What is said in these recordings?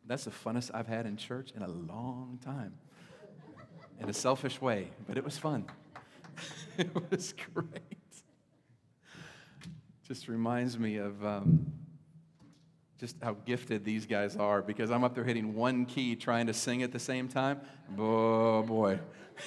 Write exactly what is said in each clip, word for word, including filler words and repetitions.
That's the funnest I've had in church in a long time. In a selfish way, but it was fun. It was great. Just reminds me of um, just how gifted these guys are, because I'm up there hitting one key trying to sing at the same time. Oh, boy.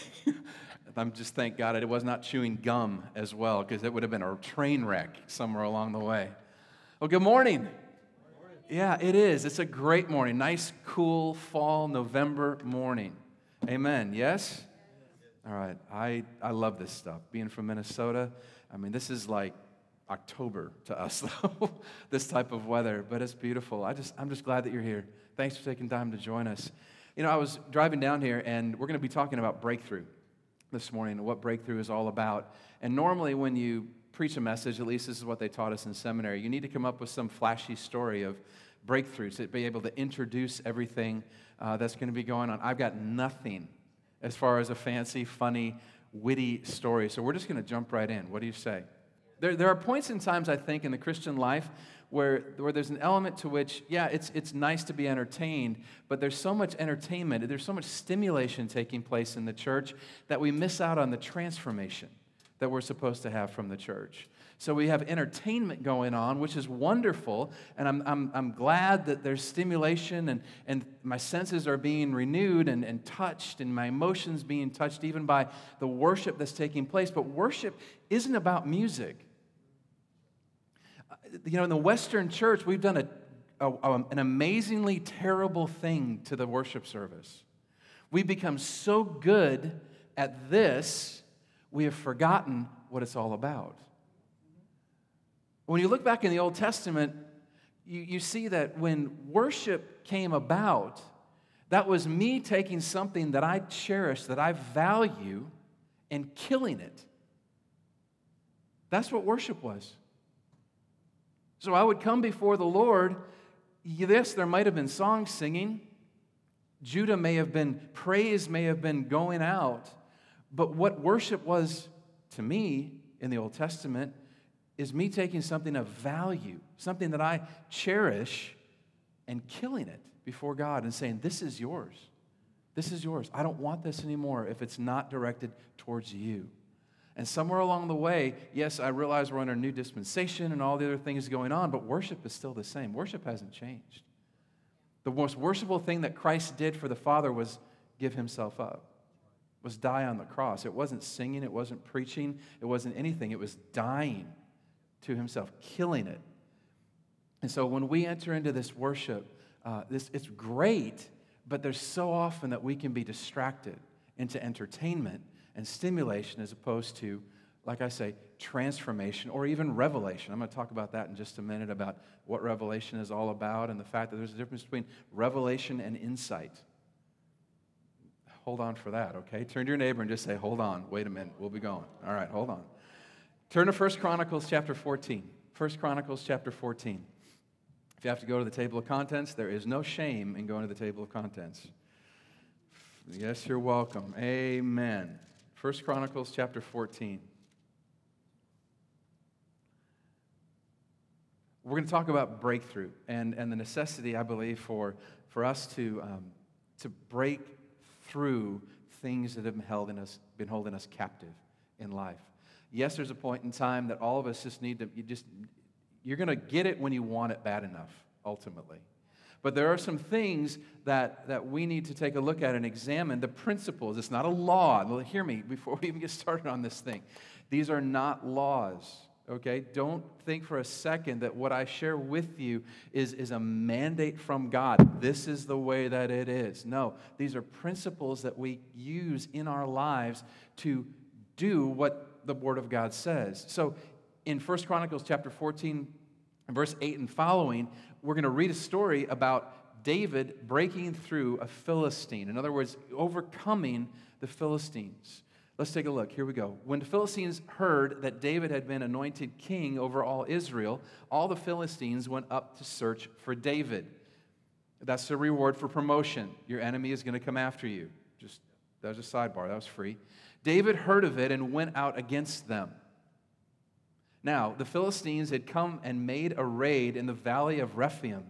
I'm just, thank God, it was not chewing gum as well, because it would have been a train wreck somewhere along the way. Well, good morning. Yeah, it is. It's a great morning. Nice, cool fall November morning. Amen. Yes? All right. I, I love this stuff. Being from Minnesota, I mean, this is like October to us, though, this type of weather, but it's beautiful. I just, I'm just glad that you're here. Thanks for taking time to join us. You know, I was driving down here, and we're going to be talking about breakthrough this morning, what breakthrough is all about. And normally when you preach a message, at least this is what they taught us in seminary, you need to come up with some flashy story of breakthroughs, to be able to introduce everything uh, that's going to be going on. I've got nothing as far as a fancy, funny, witty story, so we're just going to jump right in. What do you say? There, there are points in times, I think, in the Christian life where, where there's an element to which, yeah, it's, it's nice to be entertained, but there's so much entertainment, there's so much stimulation taking place in the church that we miss out on the transformation that we're supposed to have from the church. So we have entertainment going on, which is wonderful, and I'm, I'm, I'm glad that there's stimulation, and, and my senses are being renewed and, and touched, and my emotions being touched even by the worship that's taking place. But worship isn't about music. You know, in the Western church, we've done a, a, an amazingly terrible thing to the worship service. We've become so good at this, we have forgotten what it's all about. When you look back in the Old Testament, you, you see that when worship came about, that was me taking something that I cherish, that I value, and killing it. That's what worship was. So I would come before the Lord. Yes, there might have been song singing. Judah may have been, praise may have been going out. But what worship was to me in the Old Testament is me taking something of value, something that I cherish, and killing it before God and saying, this is yours. This is yours. I don't want this anymore if it's not directed towards you. And somewhere along the way, yes, I realize we're under a new dispensation and all the other things going on, but worship is still the same. Worship hasn't changed. The most worshipful thing that Christ did for the Father was give himself up, was die on the cross. It wasn't singing, it wasn't preaching, it wasn't anything. It was dying to himself, killing it. And so when we enter into this worship, uh, this it's great, but there's so often that we can be distracted into entertainment and stimulation as opposed to, like I say, transformation or even revelation. I'm going to talk about that in just a minute, about what revelation is all about and the fact that there's a difference between revelation and insight. Hold on for that, okay? Turn to your neighbor and just say, hold on, wait a minute, we'll be going. All right, hold on. Turn to First Chronicles chapter fourteen. First Chronicles chapter fourteen. If you have to go to the table of contents, there is no shame in going to the table of contents. Yes, you're welcome. Amen. First Chronicles chapter fourteen. We're going to talk about breakthrough and, and the necessity, I believe, for, for us to, um, to break through things that have been, held in us, been holding us captive in life. Yes, there's a point in time that all of us just need to, you just, you're going to get it when you want it bad enough, ultimately. But there are some things that, that we need to take a look at and examine the principles. It's not a law. Well, hear me before we even get started on this thing. These are not laws, okay? Don't think for a second that what I share with you is, is a mandate from God. This is the way that it is. No, these are principles that we use in our lives to do what the Word of God says. So in First Chronicles chapter fourteen, verse eight and following, we're going to read a story about David breaking through a Philistine. In other words, overcoming the Philistines. Let's take a look. Here we go. When the Philistines heard that David had been anointed king over all Israel, all the Philistines went up to search for David. That's the reward for promotion. Your enemy is going to come after you. Just, that was a sidebar. That was free. David heard of it and went out against them. Now, the Philistines had come and made a raid in the valley of Rephaim,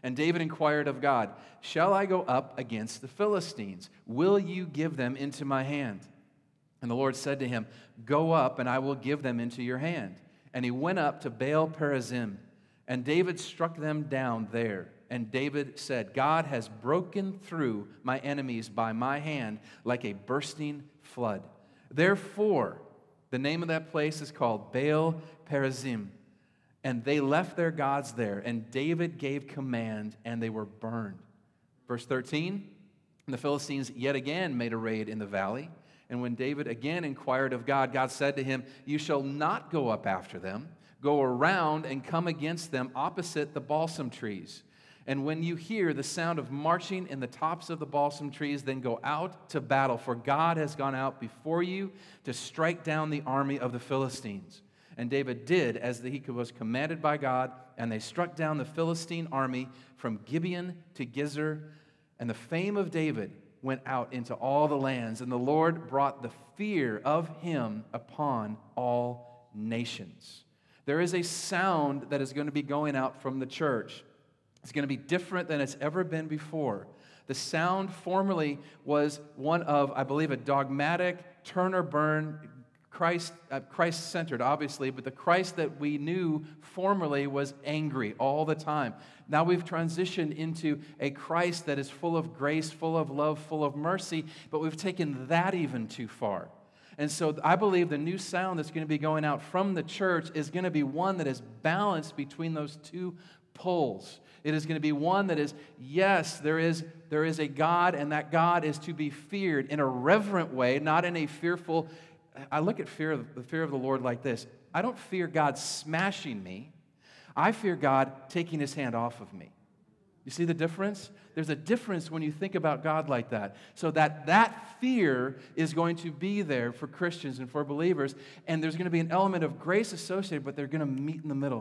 And David inquired of God, shall I go up against the Philistines? Will you give them into my hand? And the Lord said to him, go up, and I will give them into your hand. And he went up to Baal Perazim, and David struck them down there. And David said, God has broken through my enemies by my hand like a bursting flood. Therefore, the name of that place is called Baal Perazim. And they left their gods there, and David gave command, and they were burned. Verse thirteen, and the Philistines yet again made a raid in the valley. And when David again inquired of God, God said to him, you shall not go up after them. Go around and come against them opposite the balsam trees. And when you hear the sound of marching in the tops of the balsam trees, then go out to battle, for God has gone out before you to strike down the army of the Philistines. And David did as he was commanded by God, and they struck down the Philistine army from Gibeon to Gezer. And the fame of David went out into all the lands, and the Lord brought the fear of him upon all nations. There is a sound that is going to be going out from the church. It's going to be different than it's ever been before. The sound formerly was one of, I believe, a dogmatic, turn or burn, Christ, uh, Christ-centered, obviously, but the Christ that we knew formerly was angry all the time. Now we've transitioned into a Christ that is full of grace, full of love, full of mercy, but we've taken that even too far. And so I believe the new sound that's going to be going out from the church is going to be one that is balanced between those two poles. It is going to be one that is, yes, there is, there is a God, and that God is to be feared in a reverent way, not in a fearful. I look at fear, the fear of the Lord like this. I don't fear God smashing me. I fear God taking his hand off of me. You see the difference? There's a difference when you think about God like that. So that that fear is going to be there for Christians and for believers, and there's going to be an element of grace associated, but they're going to meet in the middle.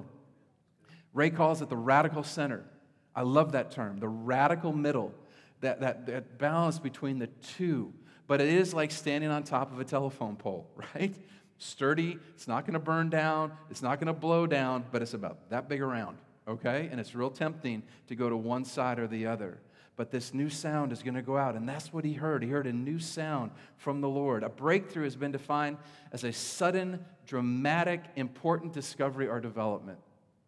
Ray calls it the radical center. I love that term, the radical middle, that, that, that balance between the two. But it is like standing on top of a telephone pole, right? Sturdy, it's not going to burn down, it's not going to blow down, but it's about that big around, okay? And it's real tempting to go to one side or the other. But this new sound is going to go out, and that's what he heard. He heard a new sound from the Lord. A breakthrough has been defined as a sudden, dramatic, important discovery or development.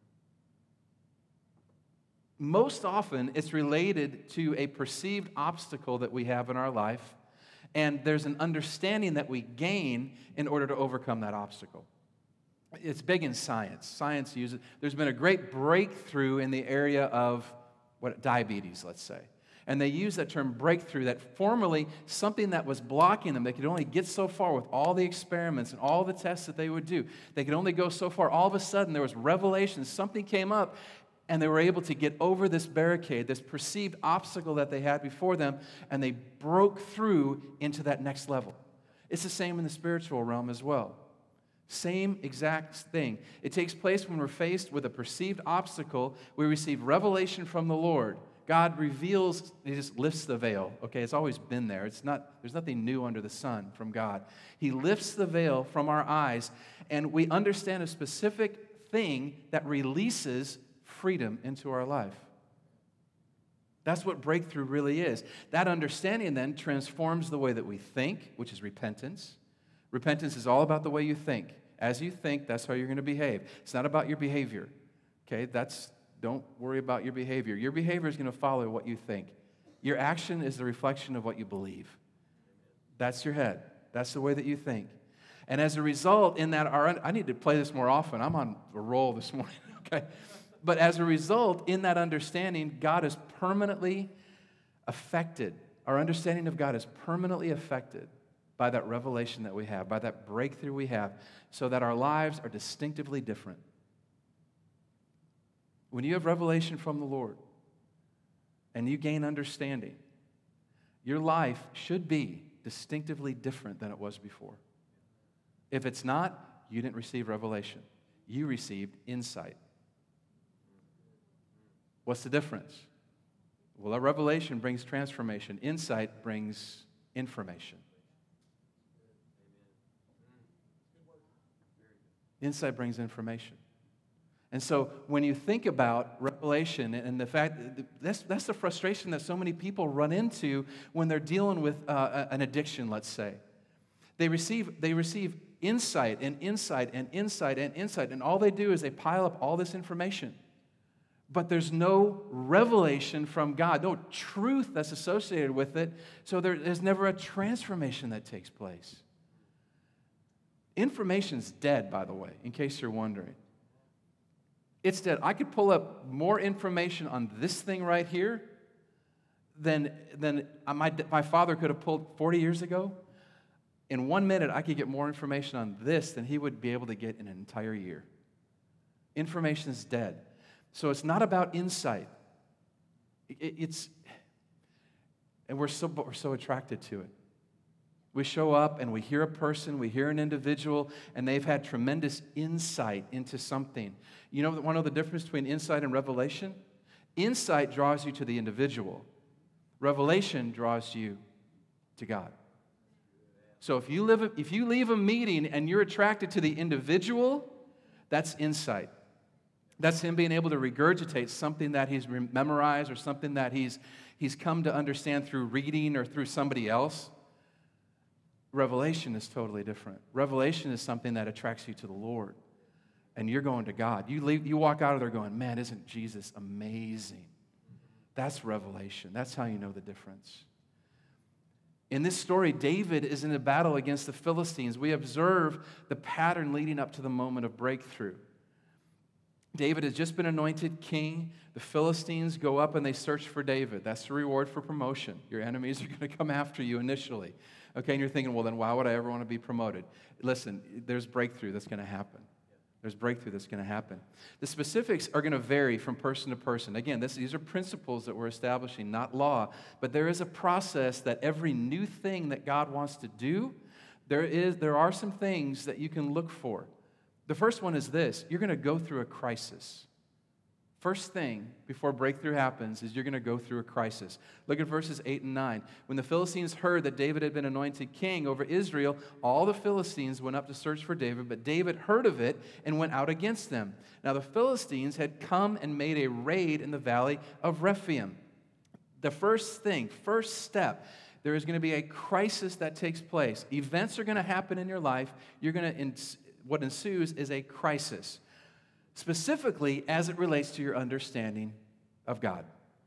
Most often, it's related to a perceived obstacle that we have in our life, and there's an understanding that we gain in order to overcome that obstacle. It's big in science. Science uses, there's been a great breakthrough in the area of what diabetes, let's say. And they use that term breakthrough, that formerly something that was blocking them, they could only get so far with all the experiments and all the tests that they would do. They could only go so far. All of a sudden, there was revelation. Something came up, and they were able to get over this barricade, this perceived obstacle that they had before them, and they broke through into that next level. It's the same in the spiritual realm as well. Same exact thing. It takes place when we're faced with a perceived obstacle. We receive revelation from the Lord. God reveals, he just lifts the veil. Okay, it's always been there. It's not, there's nothing new under the sun from God. He lifts the veil from our eyes, and we understand a specific thing that releases freedom into our life. That's what breakthrough really is. That understanding then transforms the way that we think, which is repentance. Repentance is all about the way you think. As you think, that's how you're going to behave. It's not about your behavior. Okay, that's, don't worry about your behavior. Your behavior is going to follow what you think. Your action is the reflection of what you believe. That's your head. That's the way that you think. And as a result, in that, our, I need to play this more often. I'm on a roll this morning, okay? But as a result, in that understanding, God is permanently affected. Our understanding of God is permanently affected by that revelation that we have, by that breakthrough we have, so that our lives are distinctively different. When you have revelation from the Lord and you gain understanding, your life should be distinctively different than it was before. If it's not, you didn't receive revelation. You received insight. What's the difference? Well, a revelation brings transformation. Insight brings information. Insight brings information. And so when you think about revelation and the fact, that's, that's the frustration that so many people run into when they're dealing with uh, an addiction, let's say. They receive, they receive insight and insight and insight and insight, and all they do is they pile up all this information. But there's no revelation from God, no truth that's associated with it, so there, there's never a transformation that takes place. Information's dead, by the way, in case you're wondering. It's dead. I could pull up more information on this thing right here than, than my, my father could have pulled forty years ago. In one minute, I could get more information on this than he would be able to get in an entire year. Information is dead. So it's not about insight. It, it's, and we're so, but we're so attracted to it. We show up and we hear a person, we hear an individual, and they've had tremendous insight into something. You know, want to know the difference between insight and revelation? Insight draws you to the individual. Revelation draws you to God. So if you live, if you leave a meeting and you're attracted to the individual, that's insight. That's him being able to regurgitate something that he's memorized or something that he's, he's come to understand through reading or through somebody else. Revelation is totally different. Revelation is something that attracts you to the Lord. And you're going to God. You leave, you walk out of there going, man, isn't Jesus amazing? That's revelation. That's how you know the difference. In this story, David is in a battle against the Philistines. We observe the pattern leading up to the moment of breakthrough. David has just been anointed king. The Philistines go up and they search for David. That's the reward for promotion. Your enemies are going to come after you initially. Okay, and you're thinking, well, then why would I ever want to be promoted? Listen, there's breakthrough that's going to happen. There's breakthrough that's going to happen. The specifics are going to vary from person to person. Again, this, these are principles that we're establishing, not law. But there is a process that every new thing that God wants to do, there is, there are some things that you can look for. The first one is this. You're going to go through a crisis. First thing before breakthrough happens is you're going to go through a crisis. Look at verses eight and nine. When the Philistines heard that David had been anointed king over Israel, all the Philistines went up to search for David, but David heard of it and went out against them. Now the Philistines had come and made a raid in the valley of Rephaim. The first thing, first step, there is going to be a crisis that takes place. Events are going to happen in your life. You're going to, what ensues is a crisis. Specifically as it relates to your understanding of God.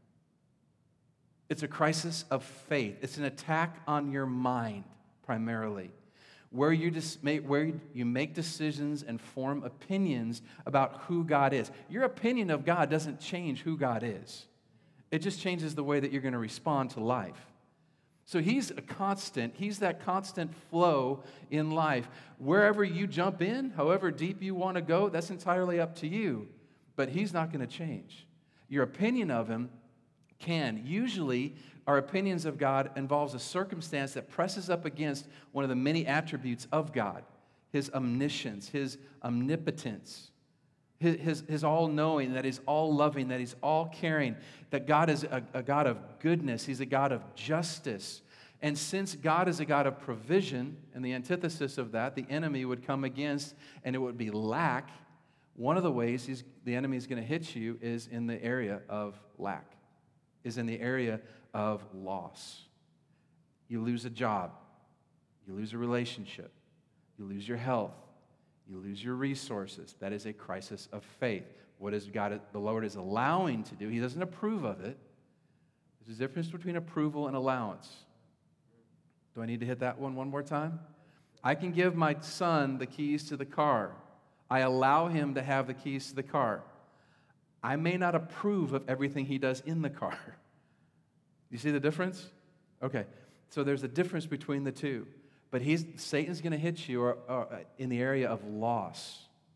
It's a crisis of faith. It's an attack on your mind, primarily, where you, just make, where you make decisions and form opinions about who God is. Your opinion of God doesn't change who God is. It just changes the way that you're going to respond to life. So he's a constant. He's that constant flow in life. Wherever you jump in, however deep you want to go, that's entirely up to you. But he's not going to change. Your opinion of him can. Usually, our opinions of God involves a circumstance that presses up against one of the many attributes of God. His omniscience, his omnipotence, his, his, his all-knowing, that he's all-loving, that he's all-caring, that God is a, a God of goodness, he's a God of justice. And since God is a God of provision, and the antithesis of that, the enemy would come against, and it would be lack. One of the ways he's, the enemy is going to hit you is in the area of lack, is in the area of loss. You lose a job, you lose a relationship, you lose your health, you lose your resources. That is a crisis of faith. What is God, the Lord is allowing to do? He doesn't approve of it. There's a difference between approval and allowance. Do I need to hit that one one more time? I can give my son the keys to the car. I allow him to have the keys to the car. I may not approve of everything he does in the car. You see the difference? Okay, so there's a difference between the two. But he's, Satan's going to hit you or, or, in the area of loss.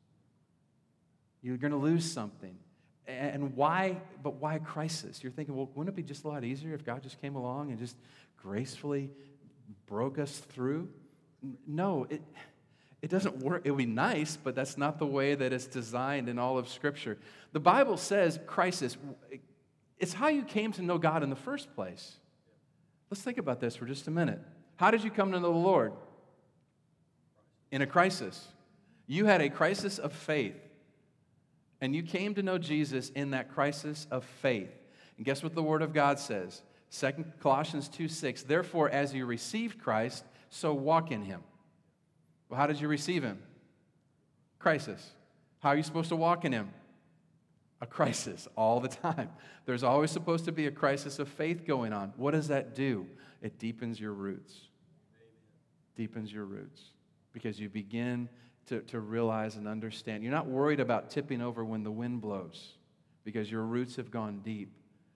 You're going to lose something. And why, but why a crisis? You're thinking, well, wouldn't it be just a lot easier if God just came along and just gracefully broke us through? No, it, it doesn't work. It would be nice, but that's not the way that it's designed in all of Scripture. The Bible says crisis. It's how you came to know God in the first place. Let's think about this for just a minute. How did you come to know the Lord? In a crisis. You had a crisis of faith. And you came to know Jesus in that crisis of faith. And guess what the Word of God says? Second Colossians two six, therefore, as you received Christ, so walk in him. Well, how did you receive him? Crisis. How are you supposed to walk in him? A crisis all the time. There's always supposed to be a crisis of faith going on. What does that do? It deepens your roots. Deepens your roots. Because you begin to, to realize and understand. You're not worried about tipping over when the wind blows because your roots have gone deep.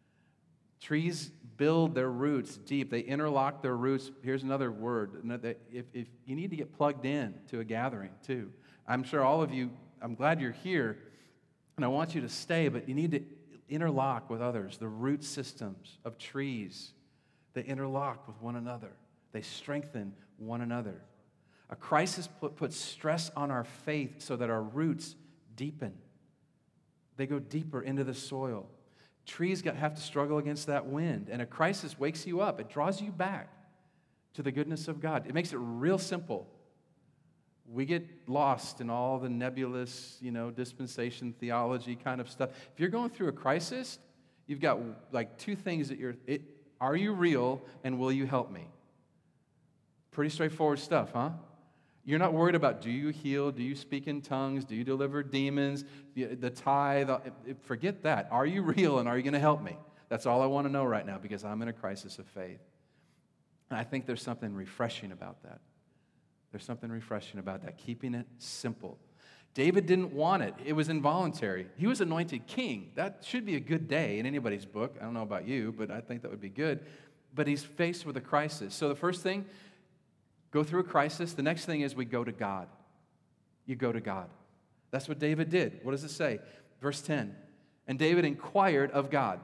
Trees build their roots deep. They interlock their roots. Here's another word. If, if you need to get plugged in to a gathering, too. I'm sure all of you, I'm glad you're here, and I want you to stay, but you need to interlock with others. The root systems of trees, they interlock with one another. They strengthen one another. A crisis put, puts stress on our faith so that our roots deepen. They go deeper into the soil. Trees got, have to struggle against that wind, and a crisis wakes you up. It draws you back to the goodness of God. It makes it real simple. We get lost in all the nebulous, you know, dispensation theology kind of stuff. If you're going through a crisis, you've got like two things that you're, it, are you real and will you help me? Pretty straightforward stuff, huh? You're not worried about, do you heal? Do you speak in tongues? Do you deliver demons? The, the tithe? Forget that. Are you real and are you going to help me? That's all I want to know right now because I'm in a crisis of faith. And I think there's something refreshing about that. There's something refreshing about that, keeping it simple. David didn't want it. It was involuntary. He was anointed king. That should be a good day in anybody's book. I don't know about you, but I think that would be good. But he's faced with a crisis. So the first thing, go through a crisis. The next thing is we go to God. You go to God. That's what David did. What does it say? Verse ten. And David inquired of God,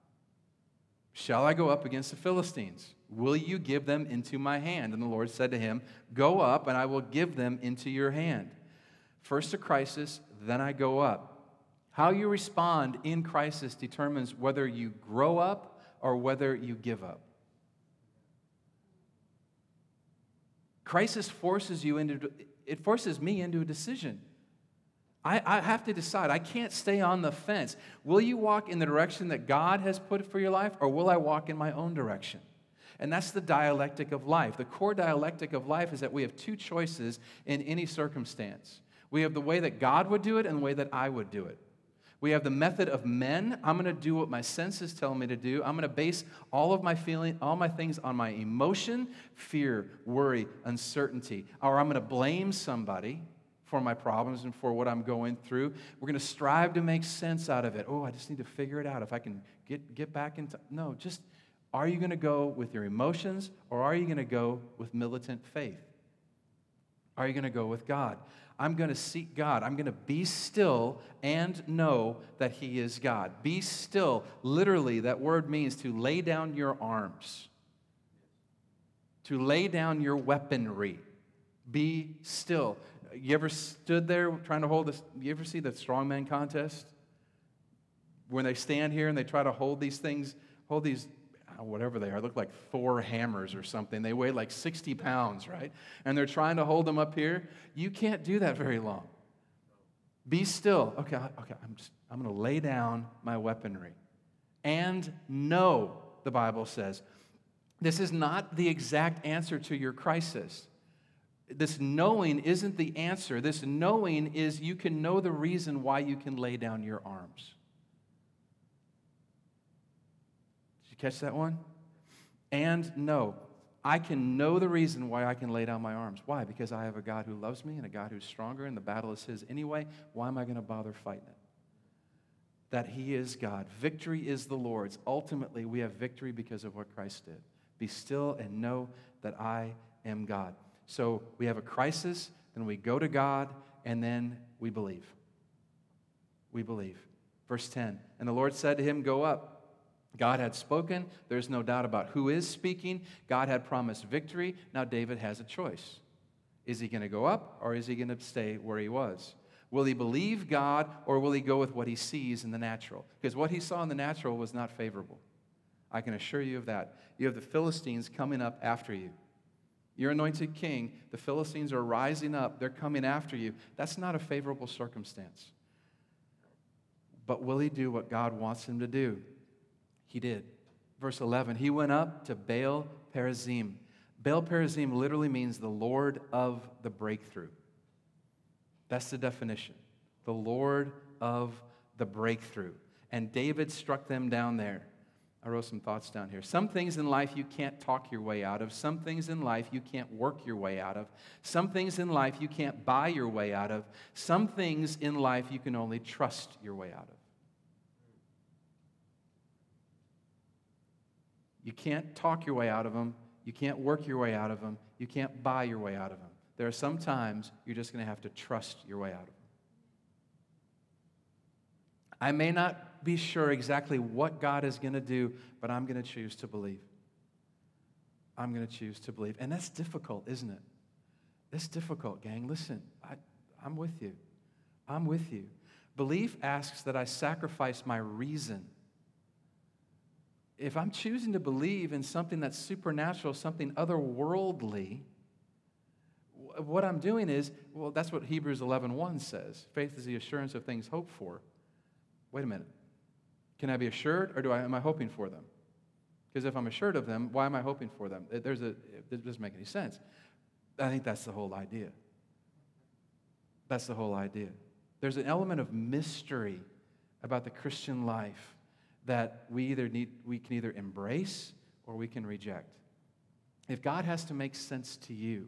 shall I go up against the Philistines? Will you give them into my hand? And the Lord said to him, go up, and I will give them into your hand. First a crisis, then I go up. How you respond in crisis determines whether you grow up or whether you give up. Crisis forces you into, it forces me into a decision. I, I have to decide. I can't stay on the fence. Will you walk in the direction that God has put for your life, or will I walk in my own direction? And that's the dialectic of life. The core dialectic of life is that we have two choices in any circumstance. We have the way that God would do it and the way that I would do it. We have the method of men. I'm going to do what my senses tell me to do. I'm going to base all of my feeling, all my things on my emotion, fear, worry, uncertainty. Or I'm going to blame somebody for my problems and for what I'm going through. We're going to strive to make sense out of it. Oh, I just need to figure it out. If I can get, get back into... No, just... Are you going to go with your emotions, or are you going to go with militant faith? Are you going to go with God? I'm going to seek God. I'm going to be still and know that He is God. Be still. Literally, that word means to lay down your arms, to lay down your weaponry. Be still. You ever stood there trying to hold this? You ever see the strongman contest? When they stand here and they try to hold these things, hold these, whatever they are, look like Thor hammers or something. They weigh like sixty pounds, right? And they're trying to hold them up here. You can't do that very long. Be still. Okay, okay, I'm just, I'm going to lay down my weaponry. And know, the Bible says, this is not the exact answer to your crisis. This knowing isn't the answer. This knowing is you can know the reason why you can lay down your arms. Catch that one? And no, I can know the reason why I can lay down my arms. Why? Because I have a God who loves me and a God who's stronger, and the battle is His anyway. Why am I going to bother fighting it? That He is God. Victory is the Lord's. Ultimately, we have victory because of what Christ did. Be still and know that I am God. So we have a crisis, then we go to God, and then we believe. We believe. Verse ten, and the Lord said to him, go up. God had spoken. There's no doubt about who is speaking. God had promised victory. Now David has a choice. Is he going to go up, or is he going to stay where he was? Will he believe God, or will he go with what he sees in the natural? Because what he saw in the natural was not favorable. I can assure you of that. You have the Philistines coming up after you. You're anointed king. The Philistines are rising up. They're coming after you. That's not a favorable circumstance. But will he do what God wants him to do? He did. Verse eleven, he went up to Baal Perazim. Baal Perazim literally means the Lord of the breakthrough. That's the definition. The Lord of the breakthrough. And David struck them down there. I wrote some thoughts down here. Some things in life you can't talk your way out of. Some things in life you can't work your way out of. Some things in life you can't buy your way out of. Some things in life you can only trust your way out of. You can't talk your way out of them. You can't work your way out of them. You can't buy your way out of them. There are some times you're just going to have to trust your way out of them. I may not be sure exactly what God is going to do, but I'm going to choose to believe. I'm going to choose to believe. And that's difficult, isn't it? It's difficult, gang. Listen, I, I'm with you. I'm with you. Belief asks that I sacrifice my reason. If I'm choosing to believe in something that's supernatural, something otherworldly, what I'm doing is, well, that's what Hebrews eleven one says. Faith is the assurance of things hoped for. Wait a minute. Can I be assured, or do I, am I hoping for them? Because if I'm assured of them, why am I hoping for them? There's a, it doesn't make any sense. I think that's the whole idea. That's the whole idea. There's an element of mystery about the Christian life that we either need, we can either embrace or we can reject. If God has to make sense to you,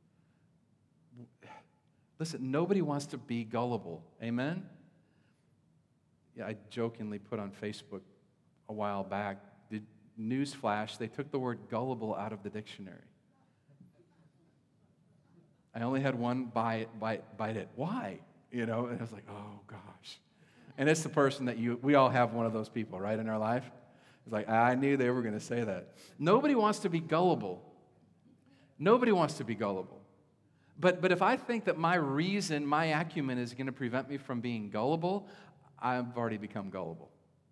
listen, nobody wants to be gullible. Amen? Yeah, I jokingly put on Facebook a while back, the newsflash, they took the word gullible out of the dictionary. I only had one bite, bite, bite it. Why? You know, and I was like, oh gosh. And it's the person that you, we all have one of those people, right, in our life. It's like, I knew they were going to say that. Nobody wants to be gullible. Nobody wants to be gullible. But, but if I think that my reason, my acumen is going to prevent me from being gullible, I've already become gullible.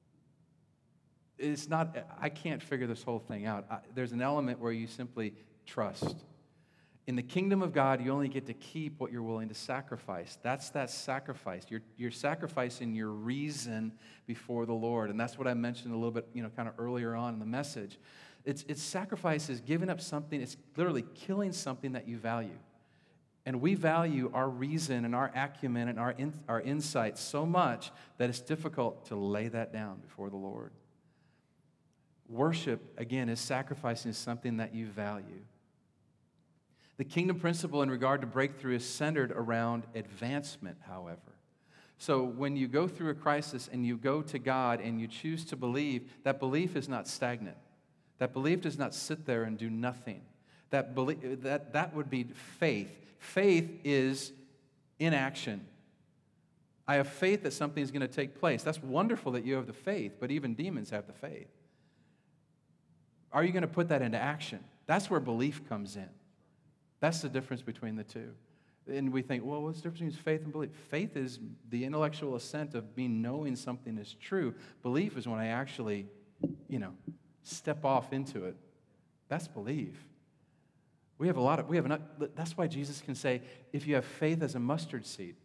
It's not, I can't figure this whole thing out. I, there's an element where you simply trust. In the kingdom of God, you only get to keep what you're willing to sacrifice. That's that sacrifice. You're, you're sacrificing your reason before the Lord. And that's what I mentioned a little bit, you know, kind of earlier on in the message. It's, it's sacrifice is giving up something. It's literally killing something that you value. And we value our reason and our acumen and our, in, our insight so much that it's difficult to lay that down before the Lord. Worship, again, is sacrificing something that you value. The kingdom principle in regard to breakthrough is centered around advancement, however. So when you go through a crisis and you go to God and you choose to believe, that belief is not stagnant. That belief does not sit there and do nothing. That, belief, that, that would be faith. Faith is inaction. I have faith that something is going to take place. That's wonderful that you have the faith, but even demons have the faith. Are you going to put that into action? That's where belief comes in. That's the difference between the two. And we think, well, what's the difference between faith and belief? Faith is the intellectual assent of me knowing something is true. Belief is when I actually, you know, step off into it. That's belief. We have a lot of, we have an, that's why Jesus can say, if you have faith as a mustard seed,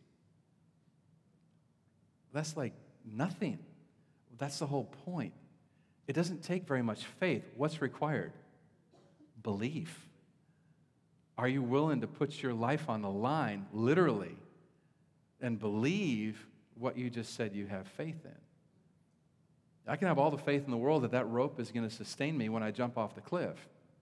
that's like nothing. That's the whole point. It doesn't take very much faith. What's required? Belief. Are you willing to put your life on the line, literally, and believe what you just said you have faith in? I can have all the faith in the world that that rope is going to sustain me when I jump off the cliff.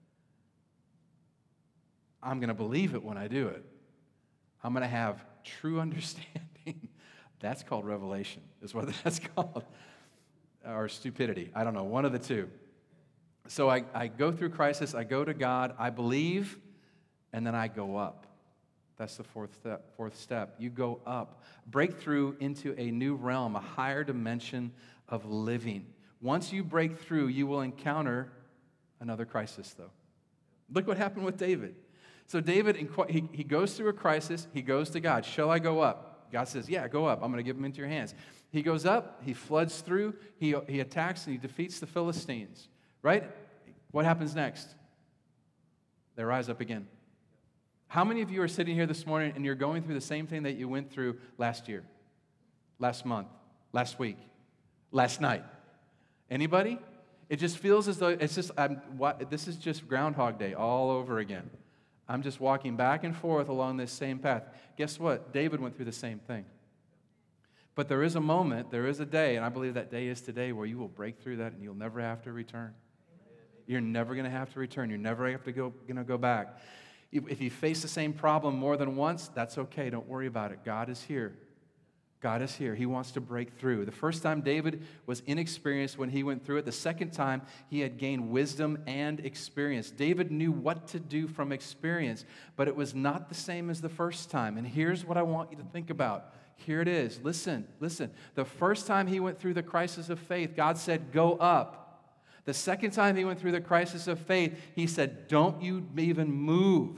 I'm going to believe it when I do it. I'm going to have true understanding. That's called revelation, is what that's called. Or stupidity. I don't know, one of the two. So I, I go through crisis, I go to God, I believe, and then I go up. That's the fourth step. Fourth step. You go up. Breakthrough into a new realm, a higher dimension of living. Once you break through, you will encounter another crisis, though. Look what happened with David. So David, he, he goes through a crisis. He goes to God. Shall I go up? God says, yeah, go up. I'm going to give him into your hands. He goes up. He floods through. He, he attacks and he defeats the Philistines. Right? What happens next? They rise up again. How many of you are sitting here this morning and you're going through the same thing that you went through last year, last month, last week, last night. Anybody? It just feels as though it's just, I'm, what, this is just Groundhog Day all over again. I'm just walking back and forth along this same path. Guess what? David went through the same thing. But there is a moment, there is a day, and I believe that day is today, where you will break through that and you'll never have to return. You're never going to have to return. You're never have to go, going to go back. If you face the same problem more than once, that's okay. Don't worry about it. God is here. God is here. He wants to break through. The first time David was inexperienced when he went through it. The second time, he had gained wisdom and experience. David knew what to do from experience, but it was not the same as the first time. And here's what I want you to think about. Here it is. Listen, listen. The first time he went through the crisis of faith, God said, go up. The second time he went through the crisis of faith, he said, don't you even move.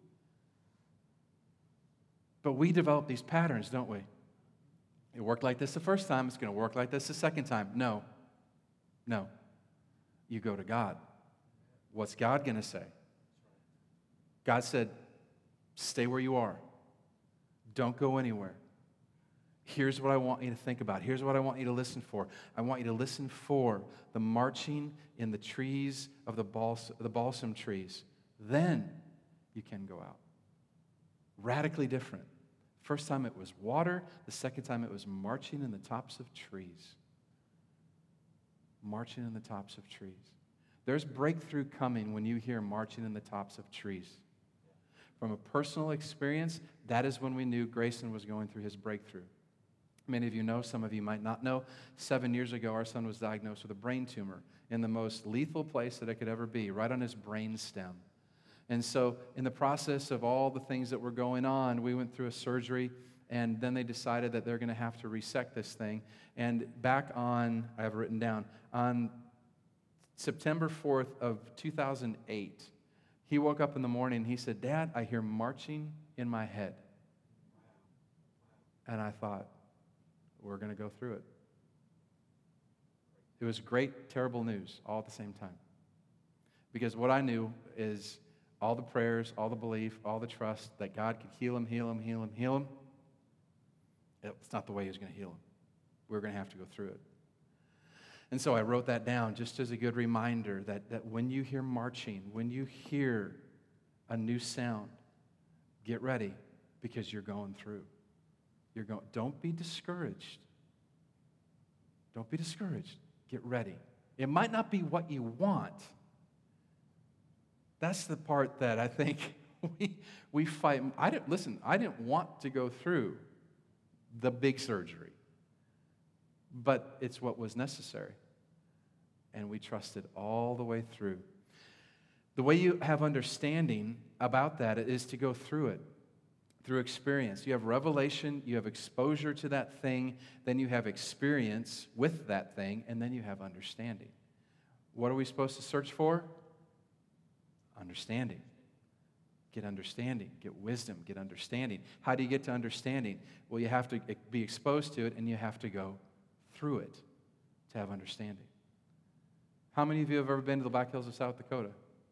But we develop these patterns, don't we? It worked like this the first time, it's going to work like this the second time. No. No. You go to God. What's God going to say? God said, stay where you are. Don't go anywhere. Here's what I want you to think about. Here's what I want you to listen for. I want you to listen for the marching in the trees of the balsam, the balsam trees. Then you can go out. Radically different. First time it was water. The second time it was marching in the tops of trees. Marching in the tops of trees. There's breakthrough coming when you hear marching in the tops of trees. From a personal experience, that is when we knew Grayson was going through his breakthrough. Many of you know, some of you might not know, seven years ago our son was diagnosed with a brain tumor in the most lethal place that it could ever be, right on his brain stem. And so in the process of all the things that were going on, we went through a surgery, and then they decided that they're going to have to resect this thing. And back on, I have it written down, on September fourth of two thousand eight, he woke up in the morning and he said, Dad, I hear marching in my head. And I thought, we're going to go through it. It was great, terrible news all at the same time. Because what I knew is all the prayers, all the belief, all the trust that God could heal him, heal him, heal him, heal him. It's not the way he was going to heal him. We we're going to have to go through it. And so I wrote that down just as a good reminder that, that when you hear marching, when you hear a new sound, get ready because you're going through. You're going. Don't be discouraged. Don't be discouraged. Get ready. It might not be what you want. That's the part that I think we, we fight. I didn't, listen, I didn't want to go through the big surgery, but it's what was necessary. And we trusted all the way through. The way you have understanding about that is to go through it, through experience. You have revelation, you have exposure to that thing, then you have experience with that thing, and then you have understanding. What are we supposed to search for? Understanding. Get understanding. Get wisdom. Get understanding. How do you get to understanding? Well, you have to be exposed to it, and you have to go through it to have understanding. How many of you have ever been to the Black Hills of South Dakota?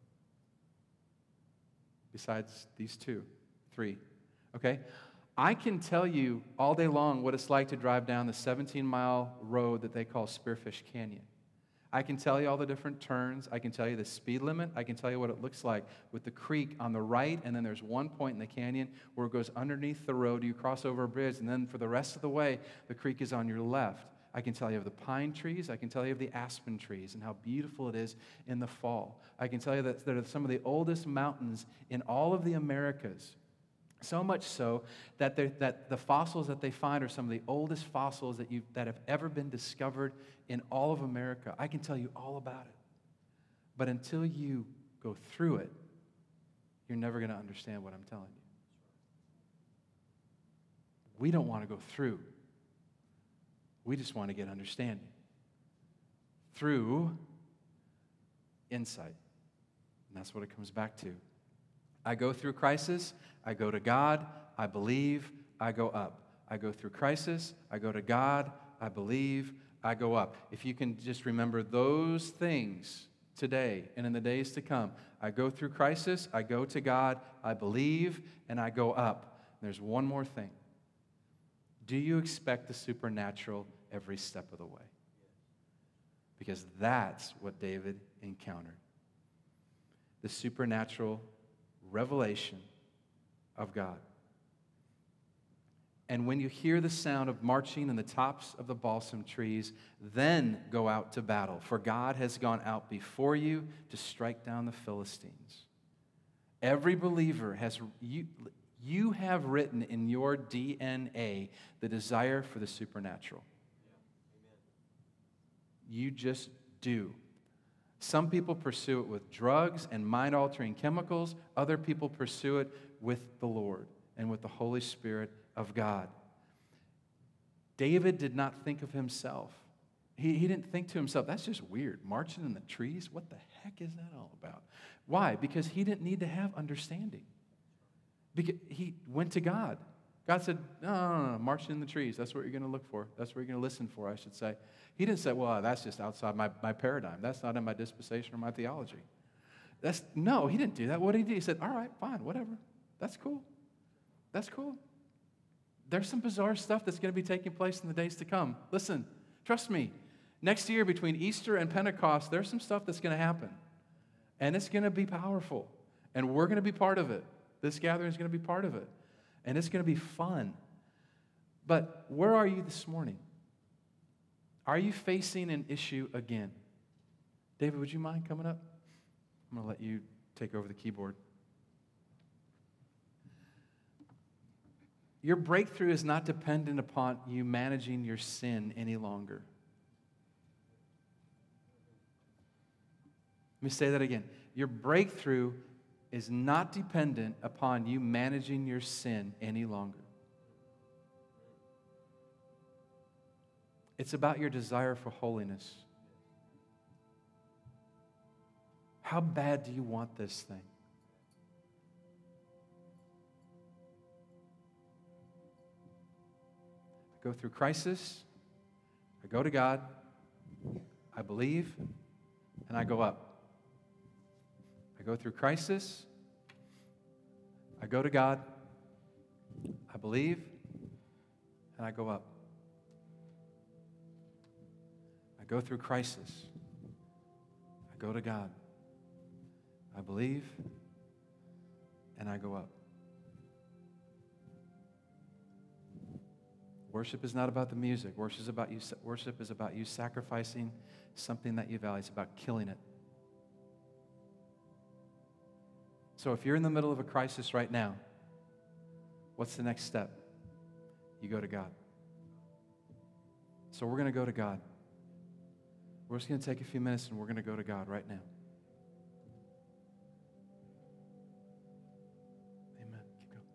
Besides these two, three. Okay? I can tell you all day long what it's like to drive down the seventeen-mile road that they call Spearfish Canyon. I can tell you all the different turns. I can tell you the speed limit. I can tell you what it looks like with the creek on the right, and then there's one point in the canyon where it goes underneath the road. You cross over a bridge, and then for the rest of the way, the creek is on your left. I can tell you of the pine trees. I can tell you of the aspen trees and how beautiful it is in the fall. I can tell you that they're some of the oldest mountains in all of the Americas. So much so that, that the fossils that they find are some of the oldest fossils that, you, that have ever been discovered in all of America. I can tell you all about it. But until you go through it, you're never going to understand what I'm telling you. We don't want to go through. We just want to get understanding through insight. And that's what it comes back to. I go through crisis, I go to God, I believe, I go up. I go through crisis, I go to God, I believe, I go up. If you can just remember those things today and in the days to come, I go through crisis, I go to God, I believe, and I go up. There's one more thing. Do you expect the supernatural every step of the way. Because that's what David encountered. The supernatural revelation of God. And when you hear the sound of marching in the tops of the balsam trees, then go out to battle, for God has gone out before you to strike down the Philistines. Every believer has, you, you have written in your D N A the desire for the supernatural. You just do. Some people pursue it with drugs and mind-altering chemicals. Other people pursue it with the Lord and with the Holy Spirit of God. David did not think of himself. He, he didn't think to himself, that's just weird. Marching in the trees? What the heck is that all about? Why? Because he didn't need to have understanding. Because he went to God. God said, no, no, no, no, marching in the trees. That's what you're going to look for. That's what you're going to listen for, I should say. He didn't say, well, that's just outside my, my paradigm. That's not in my dispensation or my theology. That's No, he didn't do that. What did he do? He said, all right, fine, whatever. That's cool. That's cool. There's some bizarre stuff that's going to be taking place in the days to come. Listen, trust me. Next year, between Easter and Pentecost, there's some stuff that's going to happen. And it's going to be powerful. And we're going to be part of it. This gathering is going to be part of it. And it's going to be fun. But where are you this morning? Are you facing an issue again? David, would you mind coming up? I'm going to let you take over the keyboard. Your breakthrough is not dependent upon you managing your sin any longer. Let me say that again. Your breakthrough is not dependent upon you managing your sin any longer. It's about your desire for holiness. How bad do you want this thing? I go through crisis, I go to God, I believe, and I go up. I go through crisis, I go to God, I believe, and I go up. I go through crisis, I go to God, I believe, and I go up. Worship is not about the music. Worship is about you, worship is about you sacrificing something that you value. It's about killing it. So if you're in the middle of a crisis right now, what's the next step? You go to God. So we're going to go to God. We're just going to take a few minutes and we're going to go to God right now. Amen. Keep going.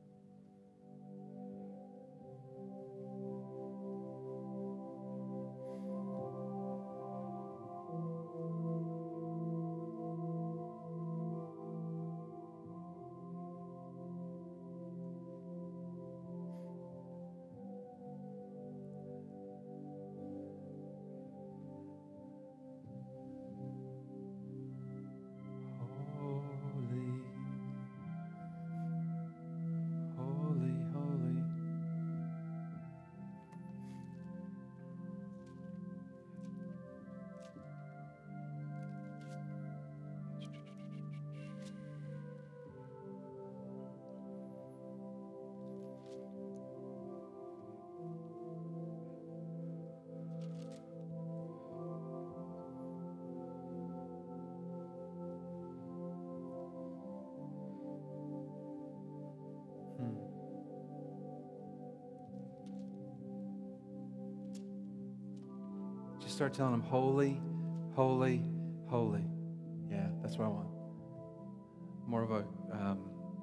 Start telling them, holy, holy, holy. Yeah, that's what I want. More of a um,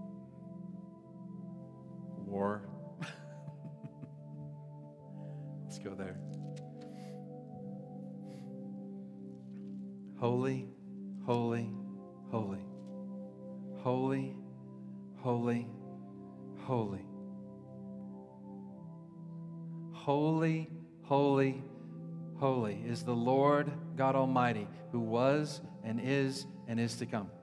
war. Let's go there. Holy, holy, holy. Holy, holy, holy. Holy, holy, holy is the Lord God Almighty, who was and is and is to come.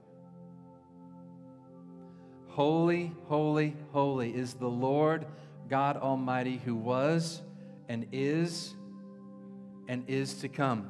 Holy, holy, holy is the Lord God Almighty, who was and is and is to come.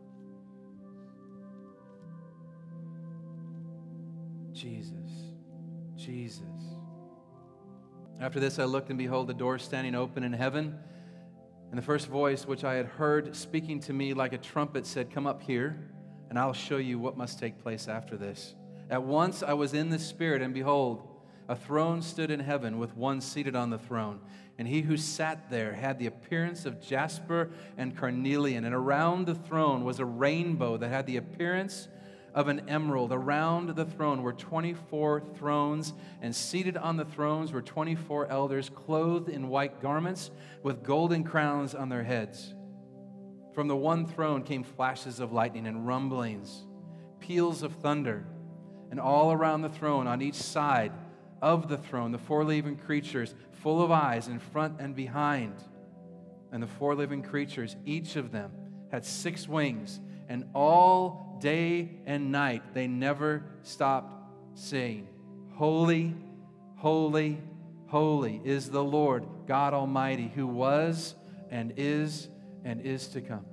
Jesus, Jesus. After this I looked, and behold, the door standing open in heaven. And the first voice which I had heard speaking to me like a trumpet said, "Come up here, and I'll show you what must take place after this." At once I was in the Spirit, and behold, a throne stood in heaven with one seated on the throne. And he who sat there had the appearance of jasper and carnelian. And around the throne was a rainbow that had the appearance of an emerald. Around the throne were twenty-four thrones, and seated on the thrones were twenty-four elders, clothed in white garments, with golden crowns on their heads. From the one throne came flashes of lightning and rumblings, peals of thunder. And all around the throne, on each side of the throne, the four living creatures, full of eyes in front and behind. And the four living creatures, each of them, had six wings, and all day and night they never stopped saying, "Holy, holy, holy is the Lord God Almighty, who was and is and is to come."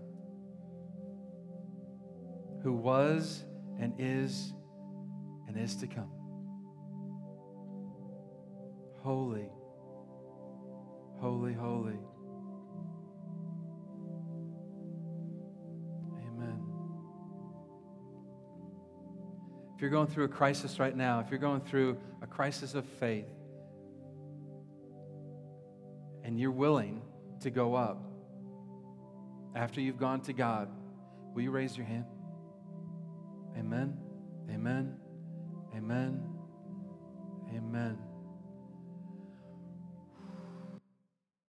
Who was and is and is to come. Holy, holy, holy. Amen. If you're going through a crisis right now, if you're going through a crisis of faith, and you're willing to go up after you've gone to God, will you raise your hand? Amen. Amen. Amen. Amen.